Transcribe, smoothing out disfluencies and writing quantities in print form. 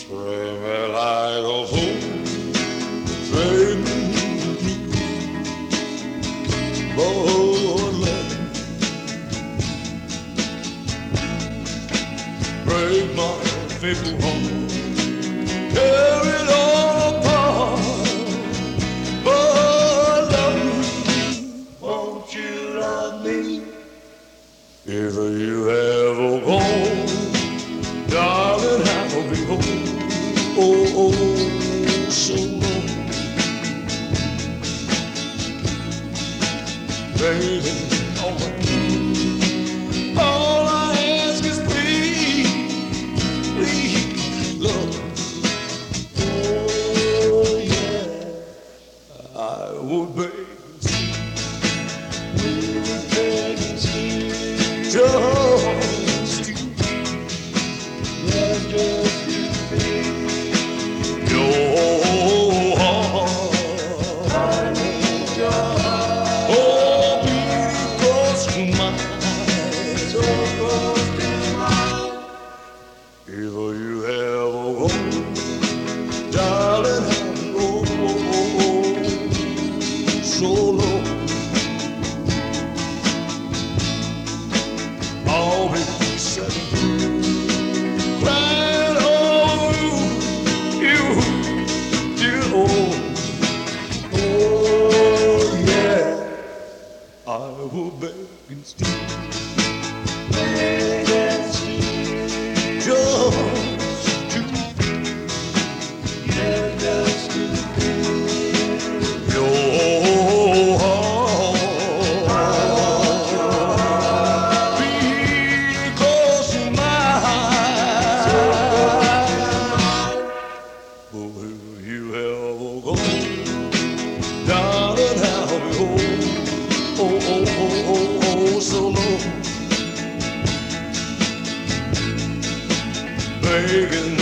Treat me like a fool, treat me boldly, break my fickle heart, tear it all apart. But love me, won't you love me? If you ever go, darling, I'll be home. Oh, so long, baby. All I ask is please, please, love. Oh yeah, I would beg and steal, just to, just to be. Your heart, I need your heart. Oh, be close to mine, so close to mine. If you ever go, darling, I'll go so low. I'll be setting, crying over you. Oh, yeah, I will beg and steal, beg and steal, just to be, yeah, just to be your heart, because you're mine. Will you ever go, darling, I'll be home. Oh, oh, oh, oh, oh, so low, begging